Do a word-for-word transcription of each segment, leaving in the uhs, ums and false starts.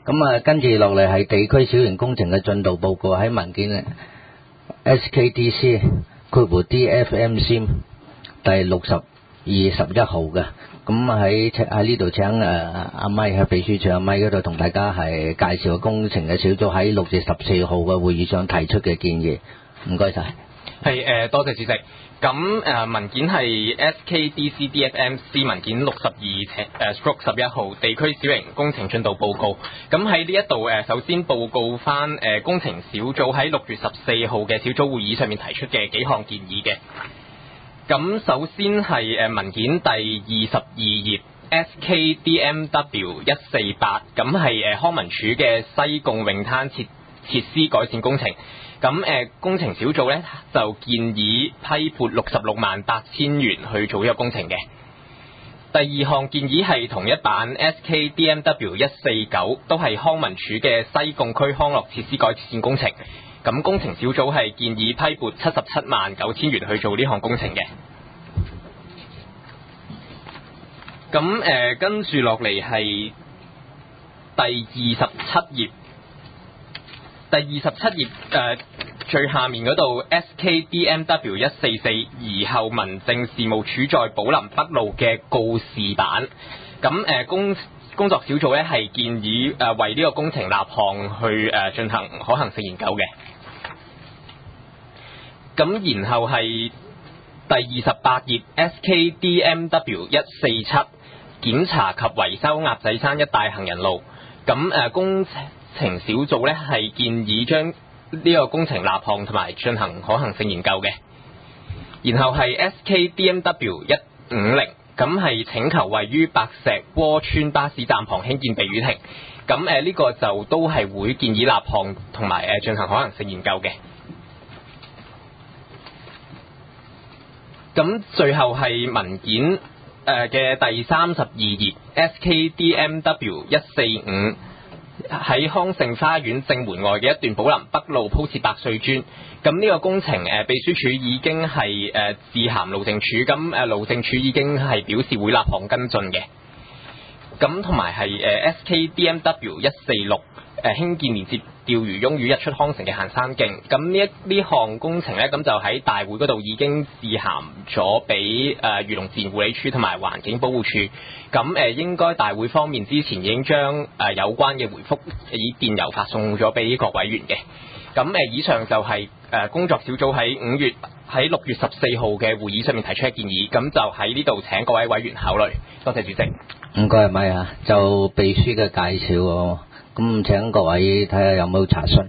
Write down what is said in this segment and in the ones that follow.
咁啊，跟住落嚟係地區小型工程嘅進度報告，喺文件 S K D C 括弧 D F M C 第六十二十一號嘅。咁喺喺呢度請誒阿咪喺秘書長阿咪嗰度同大家係介紹工程嘅小組喺六月十四號嘅會議上提出嘅建議。唔該晒。 係誒，多謝主席。咁誒文件係 S K D C D F M C 文件六十二誒 stroke 十一號地區小型工程進度報告。咁喺呢一度誒，首先報告翻誒工程小組喺六月十四號嘅小組會議上面提出嘅幾項建議嘅。咁首先係誒文件第二十二頁 S K D M W 一四八，咁係誒康文署嘅西貢泳灘設設施改善工程。咁誒、呃、工程小組咧就建議批撥六十六萬八千元去做呢個工程嘅。第二項建議係同一版 S K D M W 一四九，都係康文署嘅西貢區康樂設施改善工程。咁工程小組係建議批撥七十七萬九千元去做呢項工程嘅。咁誒跟住落嚟係第二十七頁。第二十七頁誒最下面嗰度 S K D M W 一四四宜後民政事務處在寶林北路嘅告示板。咁誒工工作小組咧係建議誒為呢個工程立項去誒進行可行性研究嘅。咁然後係第二十八頁 S K D M W 一四七檢查及維修鴨仔山一帶行人路。咁誒工程小組咧係建議將呢個工程立項同埋進行可行性研究嘅。然後係 S K D M W 一五零，咁係請求位於白石窩村巴士站旁興建避雨亭。咁誒呢個就都係會建議立項同埋誒進行可行性研究嘅。咁最後係文件誒嘅第三十二頁 S K D M W 一四五。喺康盛花園正門外嘅一段寶林北路鋪設百歲磚。咁呢個工程誒秘書處已經係誒致函路政署，咁誒路政署已經係表示會立項跟進嘅。咁同埋係誒 S K D M W 一四六誒興建連接釣魚翁與日出康城嘅行山徑。咁呢一呢項工程咧，咁就喺大會嗰度已經致函咗俾誒漁農自然護理署同埋環境保護署。咁誒應該大會方面之前已經將誒有關嘅回覆以電郵發送咗俾各委員嘅。咁誒以上就係誒工作小組喺五月喺六月十四號嘅會議上面提出嘅建議。咁就喺呢度請各位委員考慮。多謝主席。 唔該，咪啊，就秘書嘅介紹喎。咁請各位睇下有冇查詢。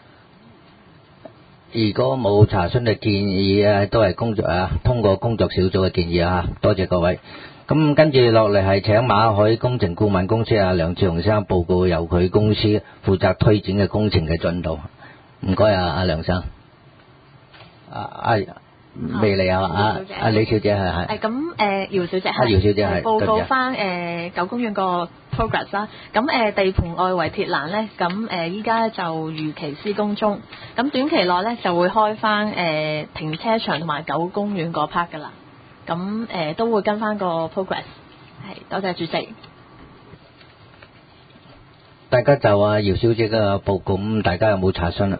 如果冇查詢嘅建議啊，都係工作啊，通過工作小組嘅建議啊。多謝各位。咁跟住落嚟係請馬海工程顧問公司啊梁志雄先生報告由佢公司負責推展嘅工程嘅進度。唔該啊，阿梁生。啊啊未嚟啊？啊啊李小姐係係。 誒咁誒姚小姐係。啊姚小姐係。 報告翻誒九公園個 progress 啦。咁誒地盤外圍鐵欄咧，咁誒依家就如期施工中。咁短期內咧就會開翻誒停車場同埋九公園嗰 part 噶啦。咁誒都會跟翻個 progress。係，多謝主席。 大家就啊姚小姐嘅報告，咁大家有冇查詢啊？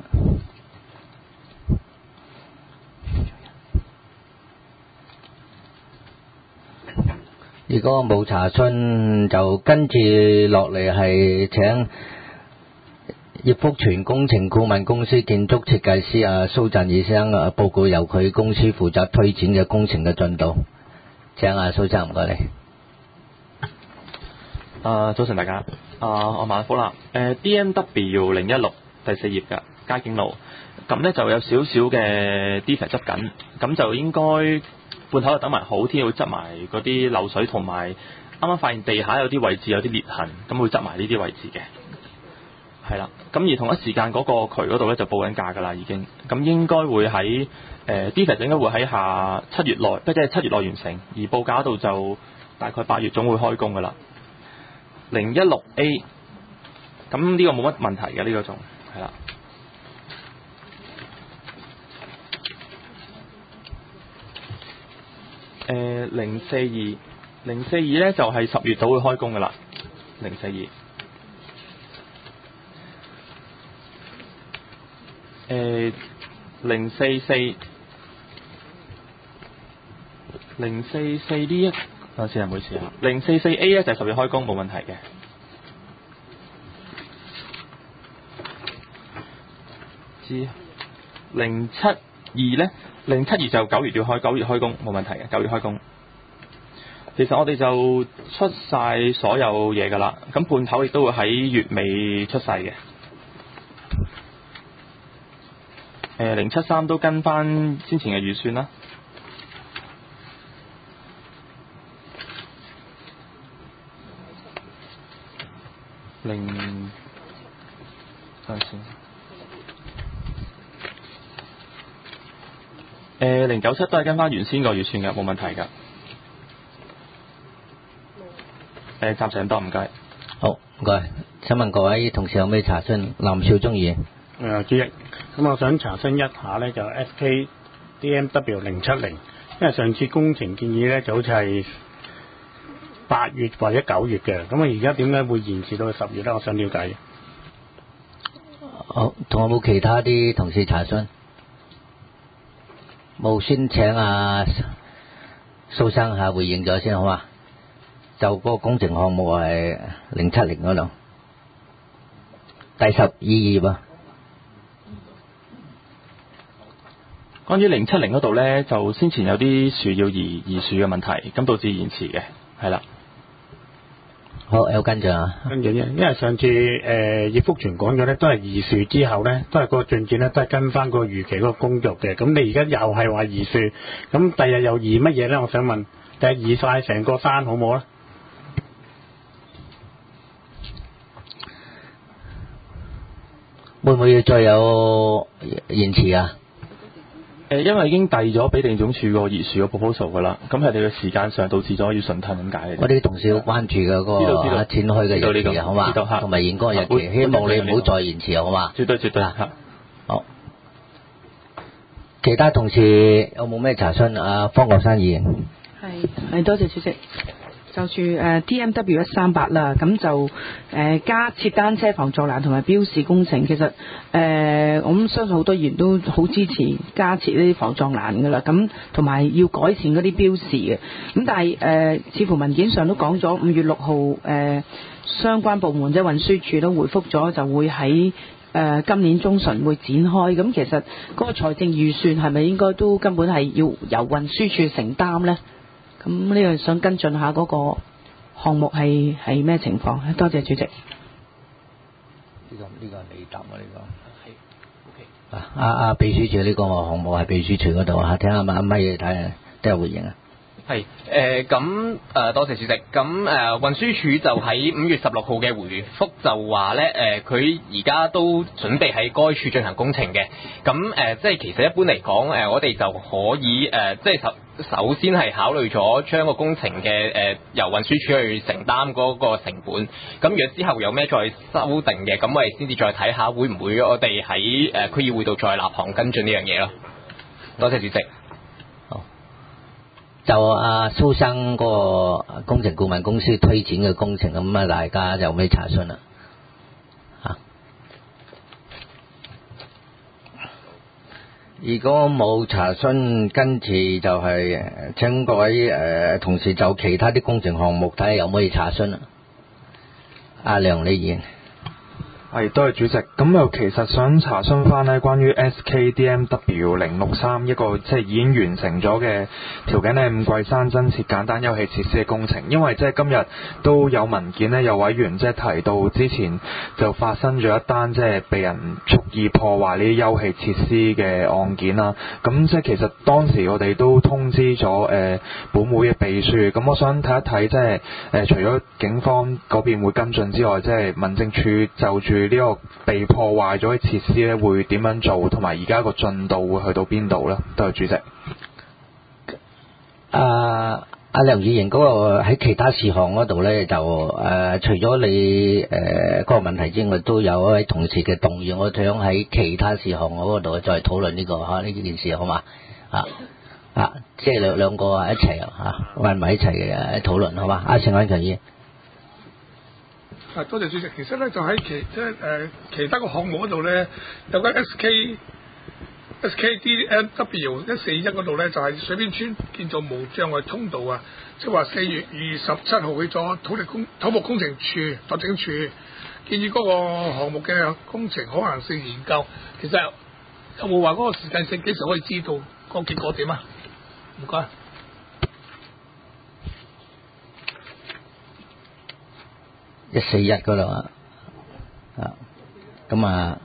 如果冇查詢，就跟住落嚟係請葉福全工程顧問公司建築設計師啊蘇振義先生啊報告由佢公司負責推展嘅工程嘅進度。請阿蘇生唔該你。 啊，早晨大家。啊，我萬福啦。誒 D M W 零一六第四頁嘅街景路，咁咧就有少少嘅 defect 執緊，咁就應該半頭就等埋好天會執埋嗰啲漏水，同埋啱啱發現地下有啲位置有啲裂痕，咁會執埋呢啲位置嘅。係啦，咁而同一時間嗰個渠嗰度咧就報緊價㗎啦，已經。咁應該會喺誒 defect 應該會喺下七月內，即係七月內完成，而報價度就大概八月總會開工㗎啦。零一六 A， 咁呢個冇乜問題嘅，呢個仲係啦。誒零四二零四二咧就係十月度會開工㗎啦，零四二。 誒零四四零四四呢一，等先啊，唔好意思啊，零四四 A 咧就係十月開工冇問題嘅。知零七二咧，零七二就九月要開，九月開工冇問題嘅，九月開工。其實我哋就出晒所有嘢㗎啦，咁判頭亦都會喺月尾出世嘅。誒零七三都跟翻先前嘅預算啦。零等陣先。誒零九七都係跟翻原先個預算嘅，冇問題㗎。誒暫時多唔該。 好，唔該。請問各位同事有咩查詢？林少忠議員。 誒主席，咁我想查詢一下咧，就 S K D M W 零七零，因為上次工程建議咧就好似係八月或者九月嘅，咁啊而家點解會延遲到十月咧？我想了解。 好，仲有冇其他啲同事查詢？冇，先請阿蘇生下回應咗先好嘛？就嗰個工程項目係零七零嗰度，第十二頁啊。 關於零七零嗰度咧，就先前有啲樹要移移樹嘅問題，咁導致延遲嘅，係啦。 好，有跟進啊。 跟進啫，因為上次誒葉福全講咗咧，都係移樹之後咧，都係個進展咧，都係跟翻個預期嗰個工作嘅。咁你而家又係話移樹，咁第日又移乜嘢咧？我想問，第日移晒成個山好冇咧？ 會唔會要再有延遲啊？ 誒，因為已經遞咗俾地總署個移樹個 proposal 噶啦，咁係你嘅時間上導致咗要順騰咁解嘅。 我哋啲同事好關注嘅嗰個展開嘅日期，好嘛？同埋驗嗰個日期，希望你唔好再延遲，好嘛？ 絕對絕對嚇。 好，其他同事有冇咩查詢？啊，方國珊議員。 係係，多謝主席。就住誒 D M W 一三八啦，咁就誒、呃、加設單車防撞欄同埋標示工程，其實誒、呃、我諗相信好多議員都好支持加設呢啲防撞欄噶啦，咁同埋要改善嗰啲標示嘅，咁但係誒、呃、似乎文件上都講咗五月六號誒相關部門即係運輸署都回覆咗，就會喺誒、呃、今年中旬會展開，咁其實嗰個財政預算係咪應該都根本係要由運輸署承擔呢？咁呢樣想跟進下嗰個項目係係咩情況？多謝主席。呢、 這個呢、這個你答啊呢、這個。係。O K。啊啊啊！秘書處呢個項目係秘書處嗰度啊，聽下阿咪嘢睇下都有回應啊。 係誒咁誒多謝主席。咁誒、呃、運輸署就喺五月十六號嘅回覆就話咧誒，佢而家都準備喺該處進行工程嘅。咁誒、呃、即係其實一般嚟講誒，我哋就可以誒、呃、即係首首先係考慮咗將個工程嘅誒、呃、由運輸署去承擔嗰個成本。咁如果之後有咩再修訂嘅，咁我哋先至再睇下會唔會我哋喺誒區議會度再立項跟進呢樣嘢咯。多謝主席。 就阿蘇生嗰個工程顧問公司推展嘅工程，咁啊大家有咩查詢啊？嚇！如果冇查詢，跟住就係請各位誒同事就其他啲工程項目睇下有冇嘢查詢啊？阿梁李議員。 係，多謝主席。咁又其實想查詢翻呢關於 S K D M W 零六三一個即係已經完成咗嘅調景嶺五桂山增設簡單休憩設施嘅工程，因為即係今日都有文件呢，有委員即係提到之前就發生咗一單即係被人蓄意破壞呢啲休憩設施嘅案件啦。咁即係其實當時我哋都通知咗誒、呃、本會嘅秘書，咁我想睇一睇即係誒、呃、除咗警方嗰邊會跟進之外，即係民政處就住呢個被破壞咗嘅設施咧，會點樣做？同埋而家個進度會去到邊度咧？多謝主席。啊，阿梁議員嗰個喺其他事項嗰度咧，就誒、呃、除咗你誒嗰、呃那個問題之外，都有一位同事嘅動議，我想喺其他事項嗰度再討論呢、這個嚇呢件事，好嘛？啊啊，即係兩兩個一齊嚇，混埋一齊嘅討論，好嘛？阿陳偉強議員。 啊，多謝主席。其實咧就喺其即係誒其他個項目嗰度咧，有間 S K S K D M W 一四一嗰度咧，就係、是、水邊村建造無障礙通道啊，即係話四月二十七號去咗土力工土木工程處拓展處，建議嗰個項目嘅工程可行性研究，其實有冇話嗰個時間性幾時可以知道個結果點啊？唔該。 一四一嗰度啊，啊，咁啊。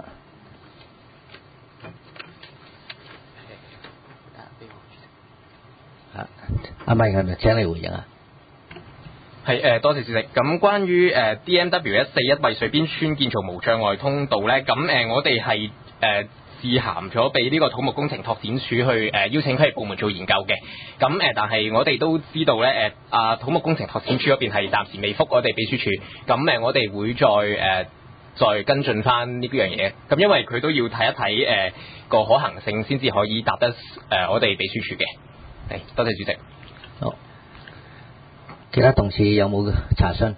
阿咪係咪請你回應啊？ 係誒、呃，多謝主席。咁關於誒、呃、D M W 一四一為水邊村建造無障礙通道咧，咁誒、呃、我哋係誒致函咗俾呢個土木工程拓展署去誒、呃、邀請佢哋部門做研究嘅。咁誒、呃，但係我哋都知道咧，誒、呃、啊土木工程拓展署嗰邊係暫時未覆我哋秘書處。咁誒、呃，我哋會再誒、呃、再跟進翻呢樣嘢。咁因為佢都要睇一睇誒個可行性，先至可以答得誒、呃、我哋秘書處嘅。係，多謝主席。 好，其他同事有冇查詢？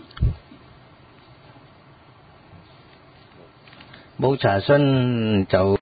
冇查詢就。